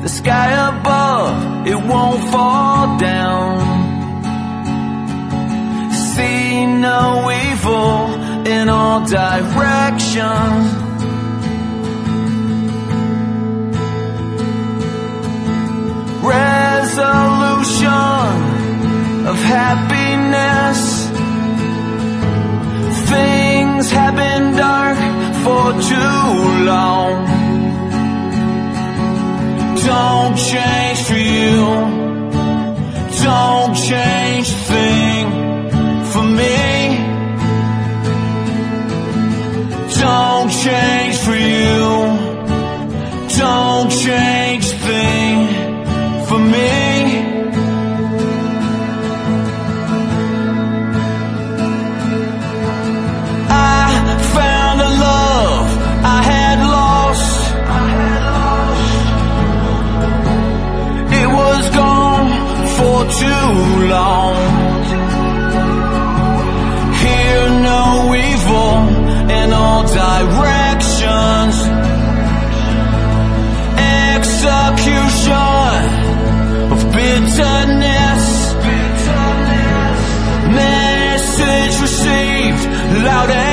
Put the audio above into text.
the sky above, it won't fall down. See no evil in all directions. Resolution of happiness. Things have been dark for too long. Don't change for you. Don't change a thing for me. Don't change for you. Don't change a thing for me. Too long. Hear no evil in all directions. Execution of bitterness. Message received loud and